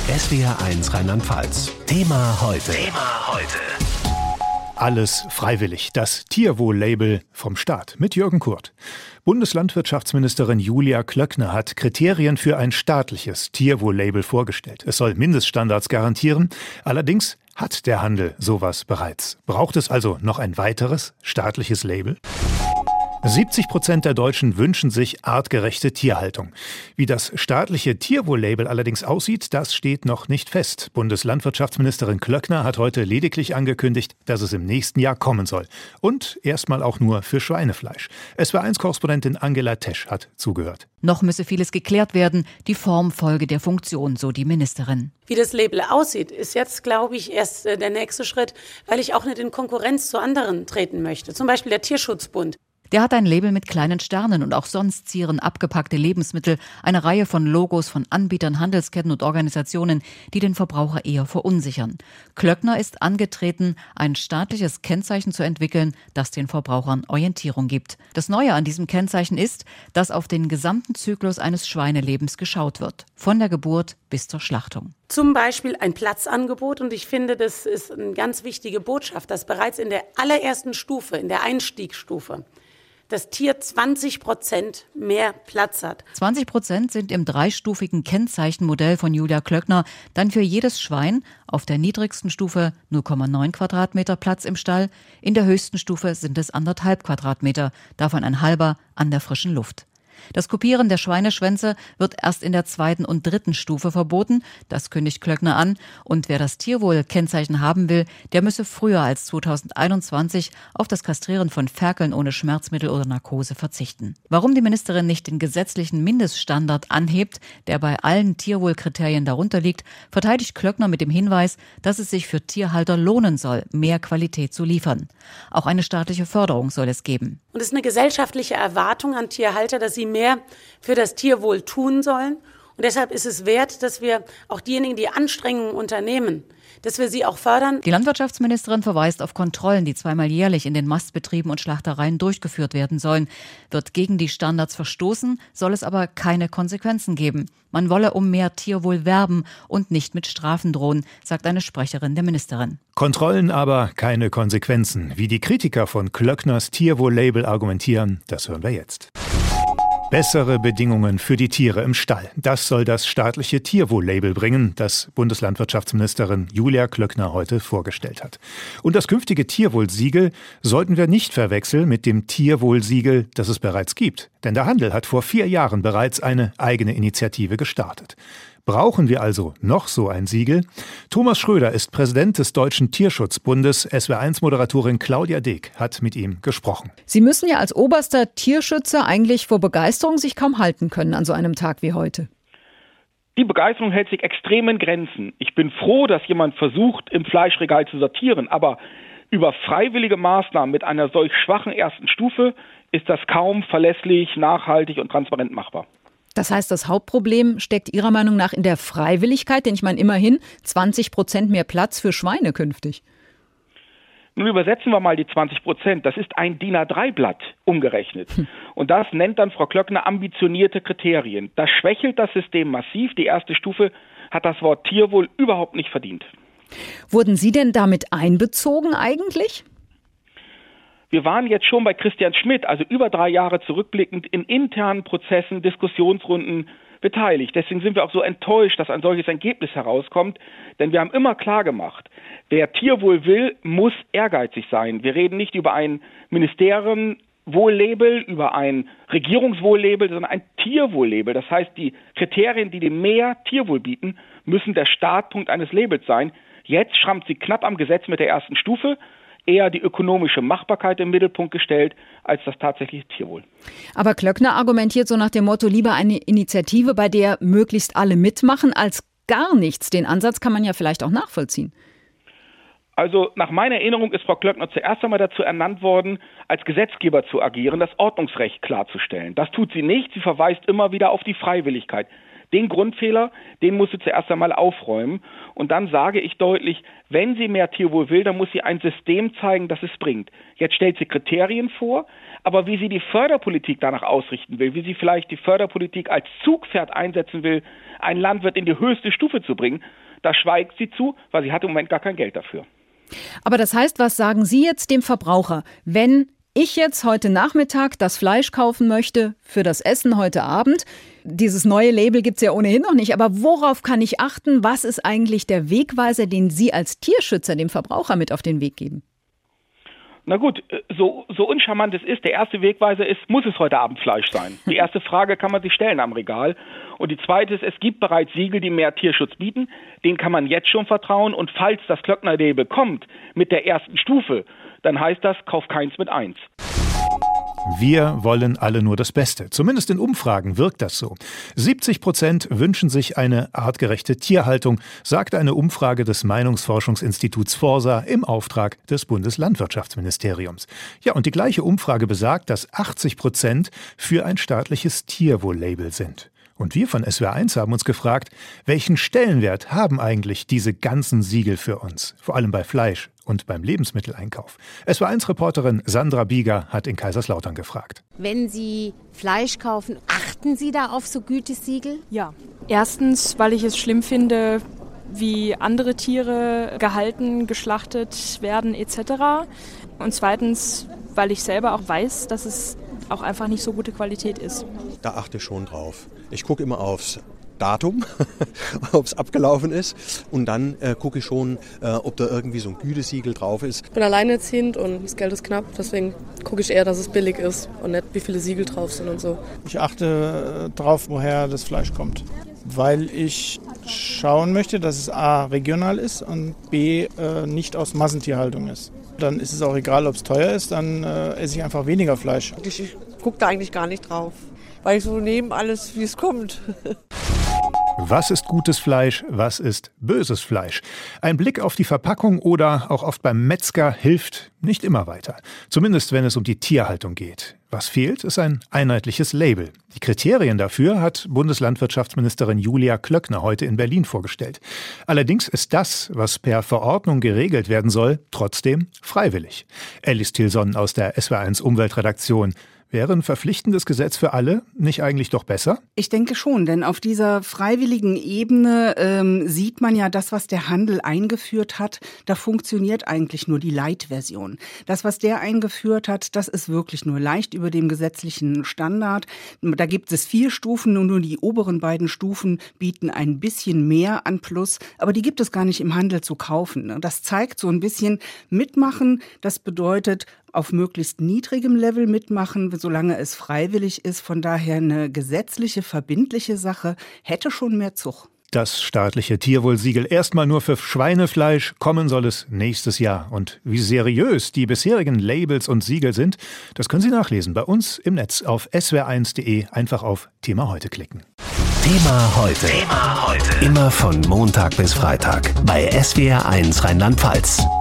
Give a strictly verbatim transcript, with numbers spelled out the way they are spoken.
S W R eins Rheinland-Pfalz. Thema heute. Thema heute. Alles freiwillig. Das Tierwohl-Label vom Staat mit Jürgen Kurt. Bundeslandwirtschaftsministerin Julia Klöckner hat Kriterien für ein staatliches Tierwohl-Label vorgestellt. Es soll Mindeststandards garantieren. Allerdings hat der Handel sowas bereits. Braucht es also noch ein weiteres staatliches Label? siebzig Prozent der Deutschen wünschen sich artgerechte Tierhaltung. Wie das staatliche Tierwohl-Label allerdings aussieht, das steht noch nicht fest. Bundeslandwirtschaftsministerin Klöckner hat heute lediglich angekündigt, dass es im nächsten Jahr kommen soll. Und erstmal auch nur für Schweinefleisch. S W R eins Korrespondentin Angela Tesch hat zugehört. Noch müsse vieles geklärt werden, die Form folge der Funktion, so die Ministerin. Wie das Label aussieht, ist jetzt, glaube ich, erst äh, der nächste Schritt, weil ich auch nicht in Konkurrenz zu anderen treten möchte. Zum Beispiel der Tierschutzbund. Der hat ein Label mit kleinen Sternen und auch sonst zieren abgepackte Lebensmittel eine Reihe von Logos von Anbietern, Handelsketten und Organisationen, die den Verbraucher eher verunsichern. Klöckner ist angetreten, ein staatliches Kennzeichen zu entwickeln, das den Verbrauchern Orientierung gibt. Das Neue an diesem Kennzeichen ist, dass auf den gesamten Zyklus eines Schweinelebens geschaut wird, von der Geburt bis zur Schlachtung. Zum Beispiel ein Platzangebot, und ich finde, das ist eine ganz wichtige Botschaft, dass bereits in der allerersten Stufe, in der Einstiegsstufe, das Tier zwanzig Prozent mehr Platz hat. zwanzig Prozent sind im dreistufigen Kennzeichenmodell von Julia Klöckner dann für jedes Schwein auf der niedrigsten Stufe null Komma neun Quadratmeter Platz im Stall, in der höchsten Stufe sind es anderthalb Quadratmeter, davon ein halber an der frischen Luft. Das Kopieren der Schweineschwänze wird erst in der zweiten und dritten Stufe verboten. Das kündigt Klöckner an. Und wer das Tierwohl-Kennzeichen haben will, der müsse früher als zweitausendeinundzwanzig auf das Kastrieren von Ferkeln ohne Schmerzmittel oder Narkose verzichten. Warum die Ministerin nicht den gesetzlichen Mindeststandard anhebt, der bei allen Tierwohlkriterien darunter liegt, verteidigt Klöckner mit dem Hinweis, dass es sich für Tierhalter lohnen soll, mehr Qualität zu liefern. Auch eine staatliche Förderung soll es geben. Und es ist eine gesellschaftliche Erwartung an Tierhalter, dass sie mehr für das Tierwohl tun sollen. Und deshalb ist es wert, dass wir auch diejenigen, die Anstrengungen unternehmen, dass wir sie auch fördern. Die Landwirtschaftsministerin verweist auf Kontrollen, die zweimal jährlich in den Mastbetrieben und Schlachtereien durchgeführt werden sollen. Wird gegen die Standards verstoßen, soll es aber keine Konsequenzen geben. Man wolle um mehr Tierwohl werben und nicht mit Strafen drohen, sagt eine Sprecherin der Ministerin. Kontrollen, aber keine Konsequenzen. Wie die Kritiker von Klöckners Tierwohl-Label argumentieren, das hören wir jetzt. Bessere Bedingungen für die Tiere im Stall. Das soll das staatliche Tierwohl-Label bringen, das Bundeslandwirtschaftsministerin Julia Klöckner heute vorgestellt hat. Und das künftige Tierwohl-Siegel sollten wir nicht verwechseln mit dem Tierwohl-Siegel, das es bereits gibt. Denn der Handel hat vor vier Jahren bereits eine eigene Initiative gestartet. Brauchen wir also noch so ein Siegel? Thomas Schröder ist Präsident des Deutschen Tierschutzbundes. S W R eins Moderatorin Claudia Deek hat mit ihm gesprochen. Sie müssen ja als oberster Tierschützer eigentlich vor Begeisterung sich kaum halten können an so einem Tag wie heute. Die Begeisterung hält sich extrem in Grenzen. Ich bin froh, dass jemand versucht, im Fleischregal zu sortieren. Aber über freiwillige Maßnahmen mit einer solch schwachen ersten Stufe ist das kaum verlässlich, nachhaltig und transparent machbar. Das heißt, das Hauptproblem steckt Ihrer Meinung nach in der Freiwilligkeit, denn ich meine immerhin zwanzig Prozent mehr Platz für Schweine künftig. Nun übersetzen wir mal die zwanzig Prozent. Das ist ein D I N A drei Blatt umgerechnet. Hm. Und das nennt dann Frau Klöckner ambitionierte Kriterien. Das schwächelt das System massiv. Die erste Stufe hat das Wort Tierwohl überhaupt nicht verdient. Wurden Sie denn damit einbezogen eigentlich? Wir waren jetzt schon bei Christian Schmidt, also über drei Jahre zurückblickend, in internen Prozessen, Diskussionsrunden beteiligt. Deswegen sind wir auch so enttäuscht, dass ein solches Ergebnis herauskommt. Denn wir haben immer klar gemacht, wer Tierwohl will, muss ehrgeizig sein. Wir reden nicht über ein Ministerienwohl-Label, über ein Regierungswohl-Label, sondern ein Tierwohl-Label. Das heißt, die Kriterien, die dem mehr Tierwohl bieten, müssen der Startpunkt eines Labels sein. Jetzt schrammt sie knapp am Gesetz mit der ersten Stufe. Eher die ökonomische Machbarkeit im Mittelpunkt gestellt, als das tatsächliche Tierwohl. Aber Klöckner argumentiert so nach dem Motto, lieber eine Initiative, bei der möglichst alle mitmachen, als gar nichts. Den Ansatz kann man ja vielleicht auch nachvollziehen. Also nach meiner Erinnerung ist Frau Klöckner zuerst einmal dazu ernannt worden, als Gesetzgeber zu agieren, das Ordnungsrecht klarzustellen. Das tut sie nicht. Sie verweist immer wieder auf die Freiwilligkeit. Den Grundfehler, den muss sie zuerst einmal aufräumen. Und dann sage ich deutlich, wenn sie mehr Tierwohl will, dann muss sie ein System zeigen, das es bringt. Jetzt stellt sie Kriterien vor, aber wie sie die Förderpolitik danach ausrichten will, wie sie vielleicht die Förderpolitik als Zugpferd einsetzen will, einen Landwirt in die höchste Stufe zu bringen, da schweigt sie zu, weil sie hat im Moment gar kein Geld dafür. Aber das heißt, was sagen Sie jetzt dem Verbraucher, wenn ich jetzt heute Nachmittag das Fleisch kaufen möchte für das Essen heute Abend? Dieses neue Label gibt es ja ohnehin noch nicht, aber worauf kann ich achten? Was ist eigentlich der Wegweiser, den Sie als Tierschützer dem Verbraucher mit auf den Weg geben? Na gut, so, so uncharmant es ist, der erste Wegweiser ist, muss es heute Abend Fleisch sein? Die erste Frage kann man sich stellen am Regal. Und die zweite ist, es gibt bereits Siegel, die mehr Tierschutz bieten. Denen kann man jetzt schon vertrauen. Und falls das Klöckner-Label kommt mit der ersten Stufe, dann heißt das, kauf keins mit eins. Wir wollen alle nur das Beste. Zumindest in Umfragen wirkt das so. siebzig Prozent wünschen sich eine artgerechte Tierhaltung, sagte eine Umfrage des Meinungsforschungsinstituts Forsa im Auftrag des Bundeslandwirtschaftsministeriums. Ja, und die gleiche Umfrage besagt, dass achtzig Prozent für ein staatliches Tierwohl-Label sind. Und wir von S W R eins haben uns gefragt, welchen Stellenwert haben eigentlich diese ganzen Siegel für uns? Vor allem bei Fleisch und beim Lebensmitteleinkauf. S W R eins Reporterin Sandra Bieger hat in Kaiserslautern gefragt. Wenn Sie Fleisch kaufen, achten Sie da auf so Gütesiegel? Ja. Erstens, weil ich es schlimm finde, wie andere Tiere gehalten, geschlachtet werden et cetera. Und zweitens, weil ich selber auch weiß, dass es auch einfach nicht so gute Qualität ist. Da achte ich schon drauf. Ich gucke immer aufs Datum, ob es abgelaufen ist. Und dann äh, gucke ich schon, äh, ob da irgendwie so ein Gütesiegel drauf ist. Ich bin alleinerziehend und das Geld ist knapp. Deswegen gucke ich eher, dass es billig ist und nicht, wie viele Siegel drauf sind und so. Ich achte drauf, woher das Fleisch kommt. Weil ich schauen möchte, dass es A, regional ist und B, äh, nicht aus Massentierhaltung ist. Dann ist es auch egal, ob es teuer ist, dann äh, esse ich einfach weniger Fleisch. Ich, ich gucke da eigentlich gar nicht drauf, weil ich so nehme alles, wie es kommt. Was ist gutes Fleisch, was ist böses Fleisch? Ein Blick auf die Verpackung oder auch oft beim Metzger hilft nicht immer weiter. Zumindest wenn es um die Tierhaltung geht. Was fehlt, ist ein einheitliches Label. Die Kriterien dafür hat Bundeslandwirtschaftsministerin Julia Klöckner heute in Berlin vorgestellt. Allerdings ist das, was per Verordnung geregelt werden soll, trotzdem freiwillig. Alice Tilson aus der S W R eins Umweltredaktion. Wäre ein verpflichtendes Gesetz für alle nicht eigentlich doch besser? Ich denke schon, denn auf dieser freiwilligen Ebene ähm, sieht man ja das, was der Handel eingeführt hat. Da funktioniert eigentlich nur die Light-Version. Das, was der eingeführt hat, das ist wirklich nur leicht über dem gesetzlichen Standard. Da gibt es vier Stufen und nur die oberen beiden Stufen bieten ein bisschen mehr an Plus. Aber die gibt es gar nicht im Handel zu kaufen. Das zeigt so ein bisschen mitmachen. Das bedeutet, auf möglichst niedrigem Level mitmachen, solange es freiwillig ist. Von daher eine gesetzliche, verbindliche Sache hätte schon mehr Zug. Das staatliche Tierwohlsiegel erstmal nur für Schweinefleisch, kommen soll es nächstes Jahr. Und wie seriös die bisherigen Labels und Siegel sind, das können Sie nachlesen bei uns im Netz auf s w r eins punkt de. Einfach auf Thema heute klicken. Thema heute. Thema heute. Immer von Montag bis Freitag bei S W R eins Rheinland-Pfalz.